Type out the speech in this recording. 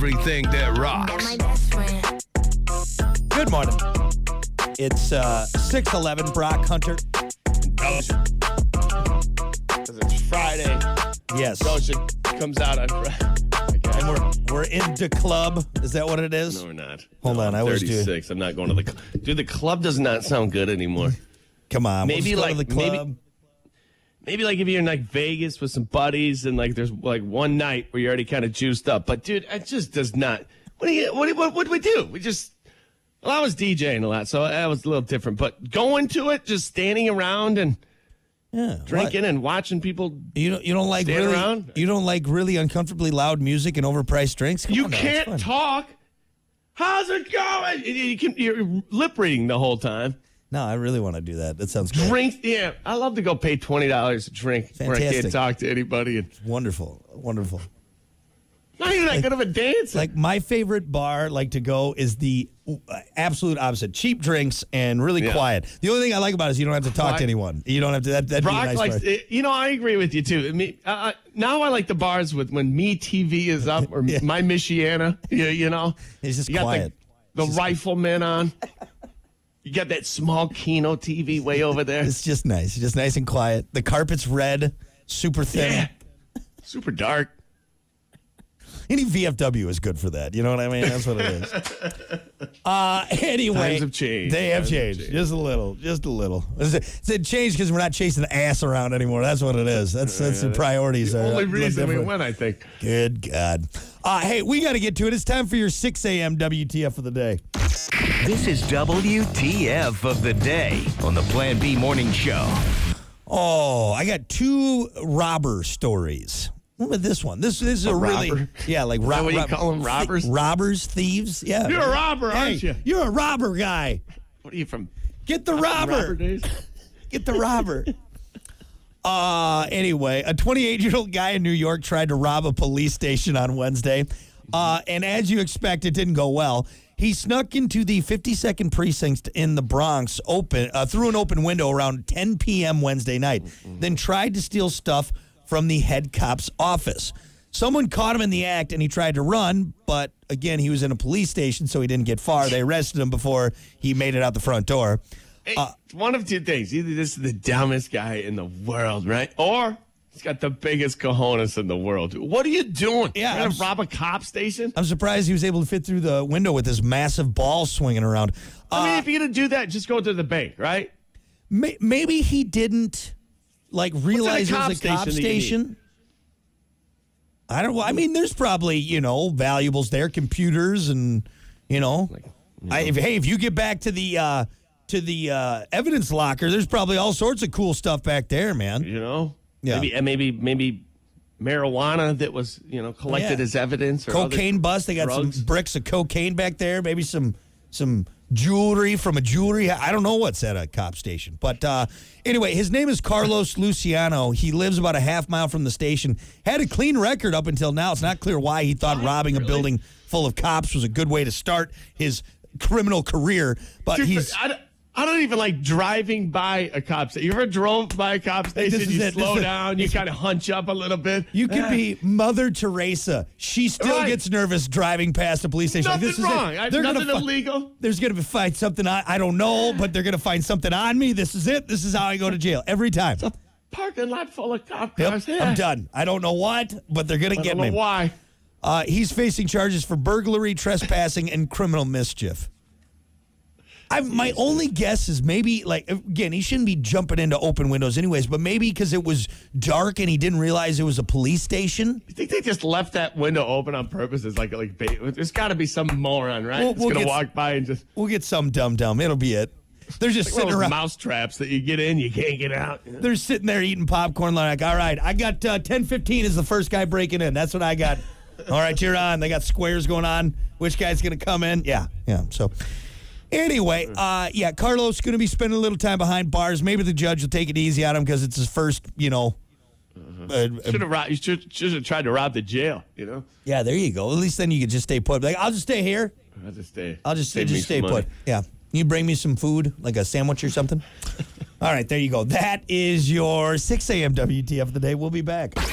everything that rocks. Good morning. It's 6:11. Brock Hunter. Because it's Friday. Yes. Ocean comes out on Friday. And we're into club. Is that what it is? No, we're not. Hold on, I'm I always do. 36. I'm not going to the club. Dude, the club does not sound good anymore. Come on. Maybe we'll just go to like the club. maybe like if you're in like Vegas with some buddies and like there's like one night where you're already kind of juiced up. But dude, it just does not. What do we do? Well, I was DJing a lot, so that was a little different. But going to it, just standing around and drinking and watching people. You don't like stand really around? You don't like really uncomfortably loud music and overpriced drinks. Come You on now, it's can't fun. talk. How's it going? You're lip reading the whole time. No, I really want to do that. That sounds great. Drink, yeah. I love to go pay $20 a drink where I Fantastic. can't talk to anybody. And Wonderful. not even that good of a dance. Like my favorite bar, to go is the absolute opposite: cheap drinks and really quiet. The only thing I like about it is you don't have to talk Quiet. to anyone. You don't have to. That'd be a Brock nice likes, bar. I agree with you too. Now I like the bars with when Me TV is up or My Michiana. You know, It's just you got quiet. The rifleman on. You got that small Kino TV way over there. It's just nice. It's just nice and quiet. The carpet's red, super thin. Yeah. Super dark. Any VFW is good for that. You know what I mean? That's what it is. Anyway. Times have changed. They have changed. Just a little. It's changed because we're not chasing the ass around anymore. That's what it is. That's the priorities. The are only a little reason we different. went, I think. Good God. Hey, we got to get to it. It's time for your 6 a.m. WTF of the day. This is WTF of the day on the Plan B Morning Show. Oh, I got two robber stories. What about this one? This is a really robber? like Is that what you call them, robbers? Robbers, thieves. Yeah, You're a robber, aren't Hey, you? You're a robber guy. What are you from? Get the Robber robber. days? Get the robber. Anyway, a 28-year-old guy in New York tried to rob a police station on Wednesday. And as you expect, it didn't go well. He snuck into the 52nd precinct in the Bronx through an open window around 10 p.m. Wednesday night, then tried to steal stuff from the head cop's office. Someone caught him in the act, and he tried to run, but again, he was in a police station, so he didn't get far. They arrested him before he made it out the front door. Hey, one of two things. Either this is the dumbest guy in the world, right? Or he's got the biggest cojones in the world. What are you doing? Yeah, You're going to rob a cop station? I'm surprised he was able to fit through the window with this massive ball swinging around. I mean, if you're going to do that, just go to the bank, right? Maybe he didn't realize it was a cop that you station. I don't know. I mean, there's probably, valuables there, computers and, if you get back to the evidence locker, there's probably all sorts of cool stuff back there, man. Yeah. Maybe marijuana that was, collected as evidence. Or cocaine bust. They got drugs. some bricks of cocaine back there. Maybe some jewelry from a jewelry. I don't know what's at a cop station. But anyway, his name is Carlos Luciano. He lives about a half mile from the station. Had a clean record up until now. It's not clear why he thought robbing a building full of cops was a good way to start his criminal career. But Dude, I don't even like driving by a cop station. You ever drove by a cop station? You slow down, you kind of hunch up a little bit. You could be Mother Teresa. She still gets nervous driving past a police station. Nothing this is wrong. It. Nothing illegal. There's going to find something I don't know, but they're going to find something on me. This is it. This is how I go to jail every time. It's a parking lot full of cop Yep, cars. Yeah. I'm done. I don't know what, but they're going to get me. I don't know why. He's facing charges for burglary, trespassing, and criminal mischief. My only guess is maybe, again, he shouldn't be jumping into open windows anyways, but maybe because it was dark and he didn't realize it was a police station. You think they just left that window open on purpose? It's there's got to be some moron, right? We'll going to walk by and just... We'll get some dumb. It'll be it. They're just sitting those around. mouse traps that you get in, you can't get out. They're sitting there eating popcorn like, all right, I got 10:15 is the first guy breaking in. That's what I got. All right, you're on. They got squares going on. Which guy's going to come in? Yeah. So... Anyway, Carlos going to be spending a little time behind bars. Maybe the judge will take it easy on him because it's his first, You should have tried to rob the jail, Yeah, there you go. At least then you could just stay put. I'll just stay here. I'll just stay put. Yeah. You bring me some food, like a sandwich or something? All right, there you go. That is your 6 a.m. WTF of the day. We'll be back.